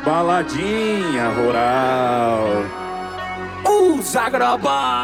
baladinha rural. Zagraba.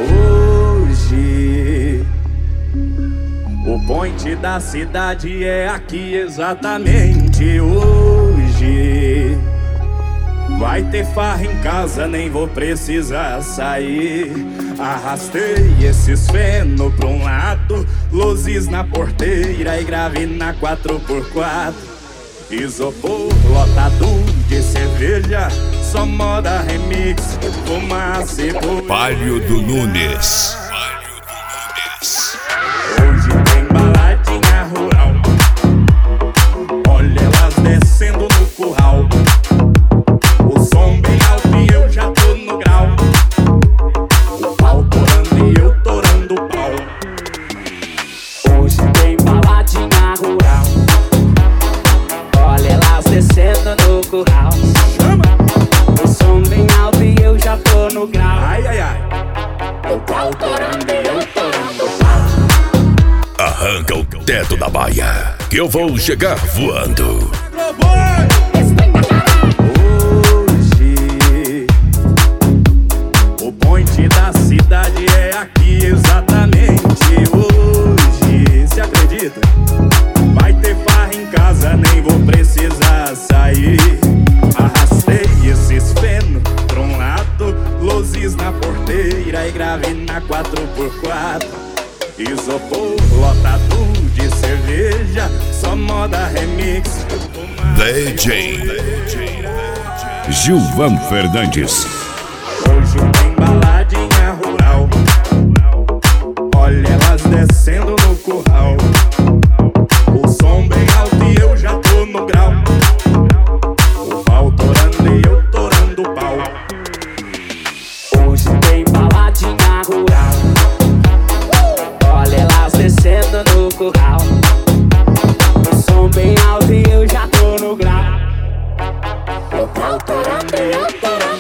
Hoje o point da cidade é aqui exatamente hoje. Vai ter farra em casa, nem vou precisar sair. Arrastei esses feno pra um lado, luzes na porteira e grave na 4x4. Isopor lotado de cerveja, só moda remix, fumaça e poeira. Palio do Nunes. Hoje tem baladinha rural, olha elas descendo no curral. O som bem alto e eu já tô no grau. O pau torando e eu torando o pau. Hoje tem baladinha rural, olha elas descendo no curral. O som bem alto e eu já tô no grau. Ai, ai, ai. O pau torando e eu torando o pau. Arranca o teto da baia, que eu vou chegar voando. Hoje o point da cidade é aqui exatamente hoje. Se acredita? Vai ter farra em casa, nem vou precisar sair. Arrastei esses feno pra um lado, luzes na porteira e grave na 4x4. Isopor lotado de cerveja, só moda remix. DJ Gilvan Fernandes. Hoje tem baladinha rural, olha elas descendo no curral. O som bem alto e eu já tô no grau. O pau torando e eu torando o pau. Hoje tem baladinha rural, olha elas descendo no curral. O som bem alto e eu já tô no grau. O pau torando e eu torando.